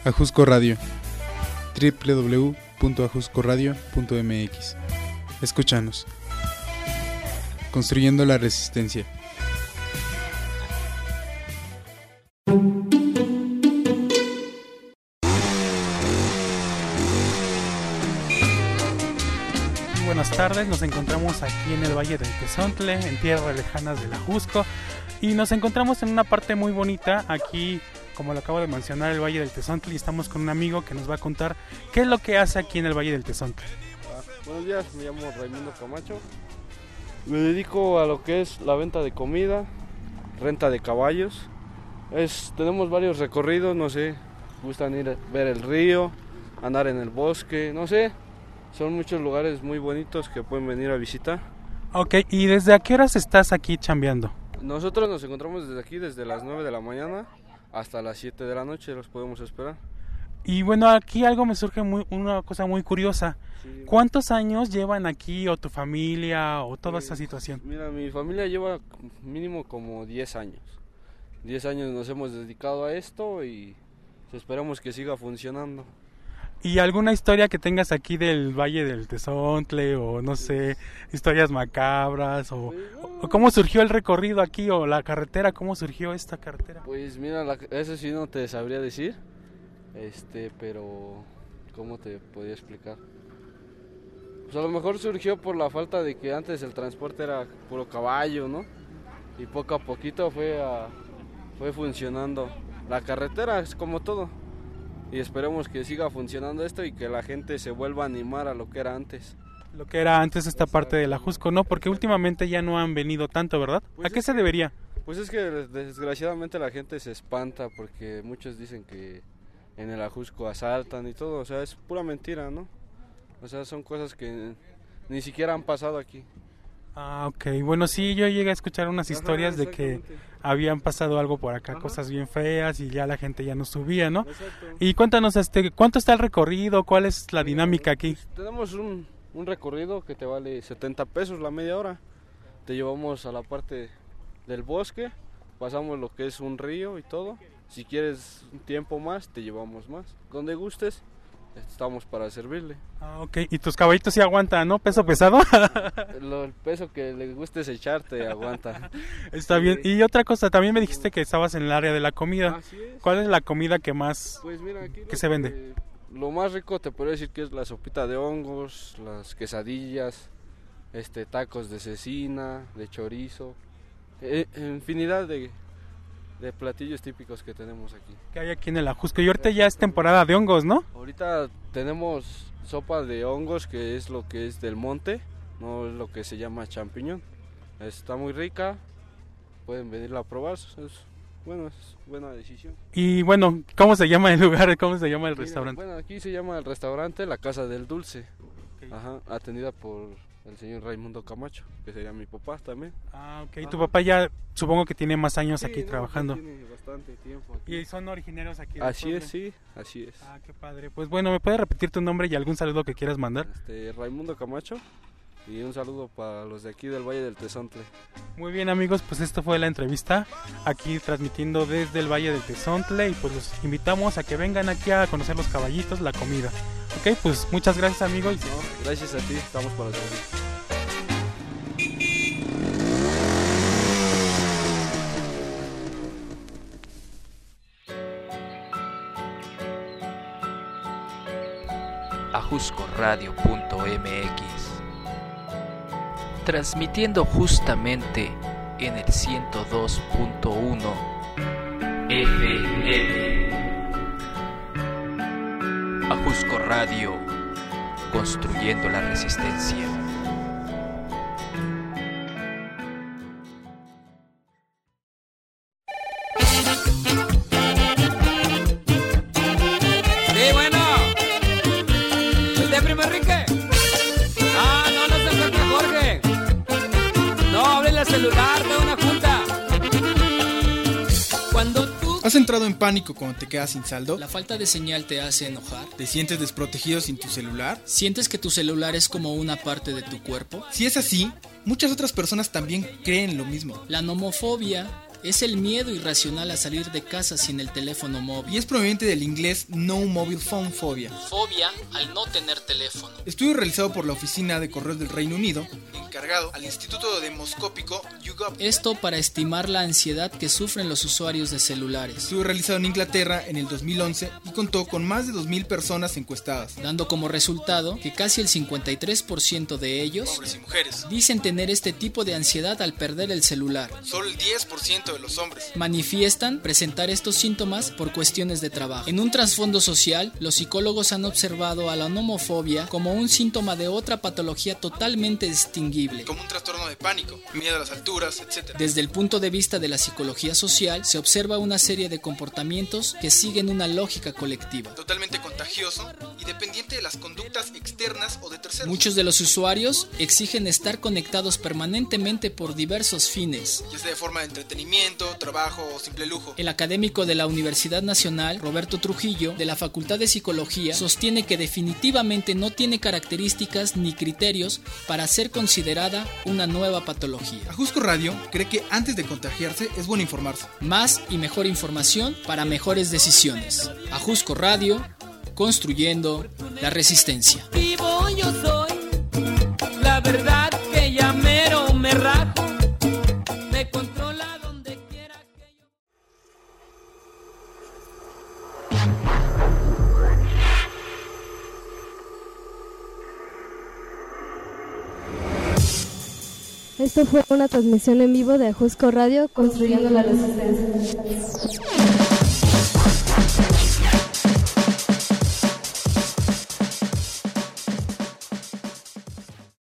Ajusco Radio, www.ajuscoradio.mx. Escúchanos. Construyendo la resistencia. Buenas tardes, nos encontramos aquí en el Valle del Tezontle, en tierras lejanas del Ajusco, y nos encontramos en una parte muy bonita aquí, como lo acabo de mencionar, el Valle del Tezontle, y estamos con un amigo que nos va a contar qué es lo que hace aquí en el Valle del Tezontle. Buenos días, me llamo Raimundo Camacho, me dedico a lo que es la venta de comida, renta de caballos, tenemos varios recorridos, no sé, gustan ir a ver el río, andar en el bosque, no sé. Son muchos lugares muy bonitos que pueden venir a visitar. Ok, ¿y desde a qué horas estás aquí chambeando? Nosotros nos encontramos desde aquí, desde las 9 de la mañana hasta las 7 de la noche, los podemos esperar. Y bueno, aquí algo me surge una cosa muy curiosa. Sí. ¿Cuántos años llevan aquí, o tu familia, o toda esta situación? Mira, mi familia lleva mínimo como 10 años. 10 años nos hemos dedicado a esto y esperamos que siga funcionando. ¿Y alguna historia que tengas aquí del Valle del Tezontle, o no sé, historias macabras, o cómo surgió el recorrido aquí, o la carretera, cómo surgió esta carretera? Pues mira, eso sí no te sabría decir, pero ¿cómo te podría explicar? Pues a lo mejor surgió por la falta de que antes el transporte era puro caballo, ¿no? Y poco a poquito fue funcionando. La carretera es como todo. Y esperemos que siga funcionando esto y que la gente se vuelva a animar a lo que era antes. Lo que era antes esta parte del Ajusco, ¿no? Porque últimamente ya no han venido tanto, ¿verdad? Pues ¿a qué se debería? Pues es que desgraciadamente la gente se espanta porque muchos dicen que en el Ajusco asaltan y todo. O sea, es pura mentira, ¿no? O sea, son cosas que ni siquiera han pasado aquí. Ah, ok. Bueno, sí, yo llegué a escuchar unas historias de que habían pasado algo por acá, cosas bien feas, y ya la gente ya no subía, ¿no? Exacto. Y cuéntanos, ¿cuánto está el recorrido? ¿Cuál es la dinámica aquí? Pues tenemos un recorrido que te vale 70 pesos la media hora. Te llevamos a la parte del bosque, pasamos lo que es un río y todo. Si quieres un tiempo más, te llevamos más. Donde gustes, estamos para servirle. Ah, ok. ¿Y tus caballitos sí aguantan, no? ¿Peso pesado? El peso que le gustes echarte aguanta. Está bien. Y otra cosa, también me dijiste que estabas en el área de la comida. Así es. ¿Cuál es la comida que más pues mira, aquí que se vende? Lo más rico te podría decir que es la sopita de hongos, las quesadillas, tacos de cecina, de chorizo, infinidad de platillos típicos que tenemos aquí. Que hay aquí en el Ajusco. Y ahorita ya es temporada de hongos, ¿no? Ahorita tenemos sopa de hongos, que es lo que es del monte, no es lo que se llama champiñón. Está muy rica, pueden venirla a probar, es buena decisión. Y bueno, ¿cómo se llama el lugar? ¿Cómo se llama el restaurante? Bueno, aquí se llama el restaurante La Casa del Dulce. Okay. Ajá, atendida por el señor Raimundo Camacho, que sería mi papá también. Ah, ok. Ajá. Tu papá ya supongo que tiene más años aquí trabajando. Tiene bastante tiempo aquí. ¿Y son originarios aquí? Así es, sí, así es. Ah, qué padre. Pues bueno, ¿me puedes repetir tu nombre y algún saludo que quieras mandar? Raimundo Camacho, y un saludo para los de aquí del Valle del Tezontle. Muy bien, amigos, pues esto fue la entrevista, aquí transmitiendo desde el Valle del Tezontle, y pues los invitamos a que vengan aquí a conocer los caballitos, la comida. Ok, pues muchas gracias, amigos. No, gracias a ti, estamos para servir. ajuscoradio.mx, transmitiendo justamente en el 102.1 FM. Ajusco Radio, construyendo la resistencia. ¿Has entrado en pánico cuando te quedas sin saldo? ¿La falta de señal te hace enojar? ¿Te sientes desprotegido sin tu celular? ¿Sientes que tu celular es como una parte de tu cuerpo? Si es así, muchas otras personas también creen lo mismo. La nomofobia es el miedo irracional a salir de casa sin el teléfono móvil. Y es proveniente del inglés No Mobile Phone Phobia. Fobia al no tener teléfono. Estudio realizado por la Oficina de Correos del Reino Unido, encargado al Instituto Demoscópico YouGov. Esto para estimar la ansiedad que sufren los usuarios de celulares. Estuvo realizado en Inglaterra en el 2011 y contó con más de 2,000 personas encuestadas, dando como resultado que casi el 53% de ellos, hombres y mujeres, dicen tener este tipo de ansiedad al perder el celular. Solo el 10% de los hombres manifiestan presentar estos síntomas por cuestiones de trabajo. En un trasfondo social, los psicólogos han observado a la nomofobia como un síntoma de otra patología totalmente distinguible, como un trastorno de pánico, miedo a las alturas, etc. Desde el punto de vista de la psicología social, se observa una serie de comportamientos que siguen una lógica colectiva, totalmente contagioso y dependiente de las conductas externas o de terceros. Muchos de los usuarios exigen estar conectados permanentemente por diversos fines, ya sea de forma de entretenimiento, trabajo o simple lujo. El académico de la Universidad Nacional, Roberto Trujillo, de la Facultad de Psicología, sostiene que definitivamente no tiene características ni criterios para ser considerada una nueva patología. Ajusco Radio cree que antes de contagiarse es bueno informarse. Más y mejor información para mejores decisiones. Ajusco Radio, construyendo la resistencia. Vivo yo soy, la verdad que ya mero me rajo, me controla donde quiera que yo. Esto fue una transmisión en vivo de Ajusco Radio, construyendo la resistencia.